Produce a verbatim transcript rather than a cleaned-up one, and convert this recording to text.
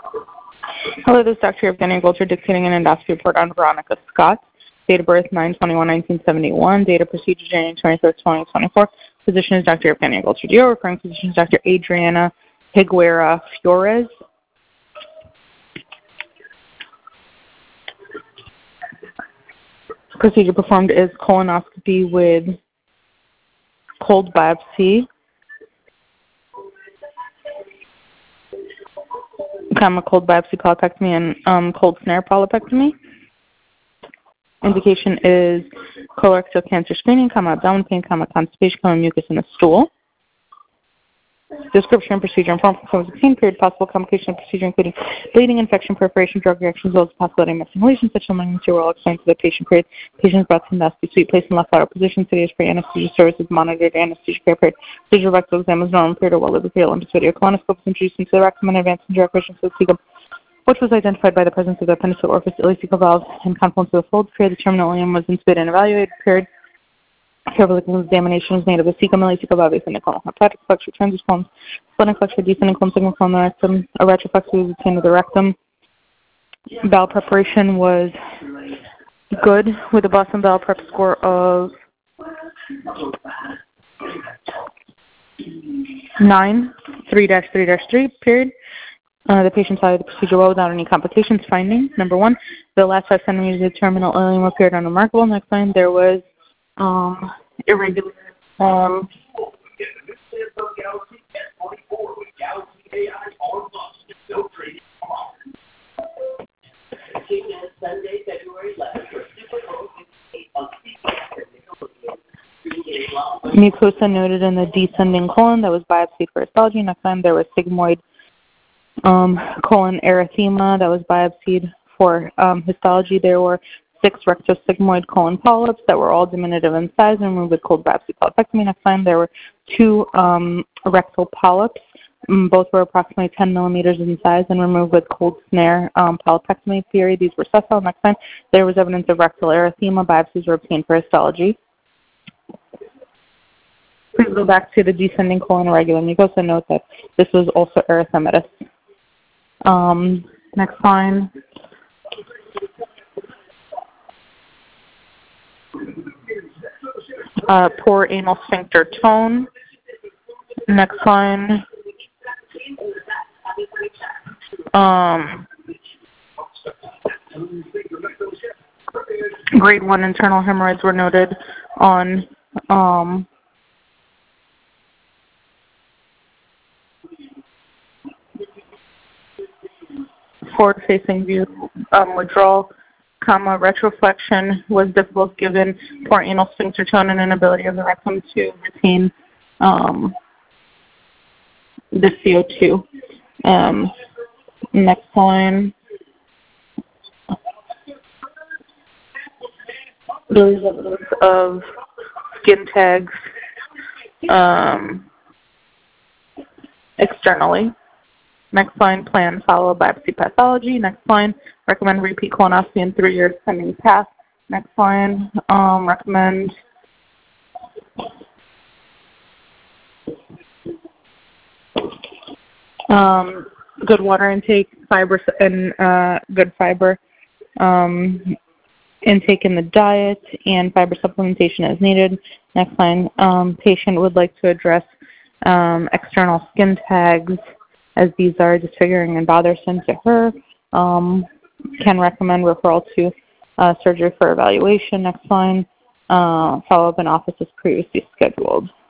Hello, this is Doctor Evgeny Golcher dictating an endoscopy report on Veronica Scott. Date of birth nine twenty-one nineteen seventy-one. Date of procedure January twenty-third, twenty twenty-four. Physician is Doctor Evgeny Golcher. D O referring physician is Doctor Adriana Higuera Flores. Procedure performed is colonoscopy with cold biopsy, comma, cold biopsy polypectomy, and um, cold snare polypectomy. Indication is colorectal cancer screening, comma, abdominal pain, comma, constipation, comma, mucus in the stool. Description and procedure and form from sixteen period possible complication of procedure including bleeding, infection, perforation, drug reactions, as well as the possibility of missing lesions. Such among will explain to the patient period. Patient is brought to endoscopy suite, placed in left lateral position, sedation for anesthesia services, monitored anesthesia care period. Procedure rectal exam was normal period or well over period. Olympus video colonoscope was introduced into the rectum and advanced into operation for the cecum, which was identified by the presence of the appendiceal orifice, ileocecal valve, and confluence of the fold. Period. The terminal ileum was intubated and evaluated. Period. Careful examination was made of the cecum, ileocecal valve, ascending colon, hepatic flexure, transverse colon, splenic flexure, descending colon, segment colon, the rectum. A retroflexure was obtained of the rectum. Bowel preparation was good with a Boston Bowel Prep score of nine, three dash three dash three, period. Uh, the patient followed the procedure well without any complications. Finding, number one, the last five centimeters of the terminal ileum appeared unremarkable. Next time, there was um, irregular um, mucosa noted in the descending colon that was biopsied for histology. Next time, there was sigmoid um, colon erythema that was biopsied for um, histology. There were six rectosigmoid colon polyps that were all diminutive in size and removed with cold biopsy polypectomy. Next time, there were two um, rectal polyps. Um, both were approximately ten millimeters in size and removed with cold snare um, polypectomy. Period. These were sessile. Next time, there was evidence of rectal erythema. Biopsies were obtained for histology. Please go back to the descending colon irregular mucosa. Note that this was also erythematous. Um, next line. Uh, poor anal sphincter tone. Next line. Um, grade one internal hemorrhoids were noted on um, forward-facing view. Um, withdrawal, comma, retroflexion was difficult given poor anal sphincter tone and inability of the rectum to retain um, the C O two. Um, next line. There is evidence of skin tags um, externally. Next line, plan follow biopsy pathology. Next line, recommend repeat colonoscopy in three years pending path. Next line, um, recommend um, good water intake, fiber and uh, good fiber um, intake in the diet, and fiber supplementation as needed. Next line, um, patient would like to address um, external skin tags, as these are disfiguring and bothersome to her. Um, can recommend referral to uh, surgery for evaluation. Next line, uh, follow-up in office as previously scheduled.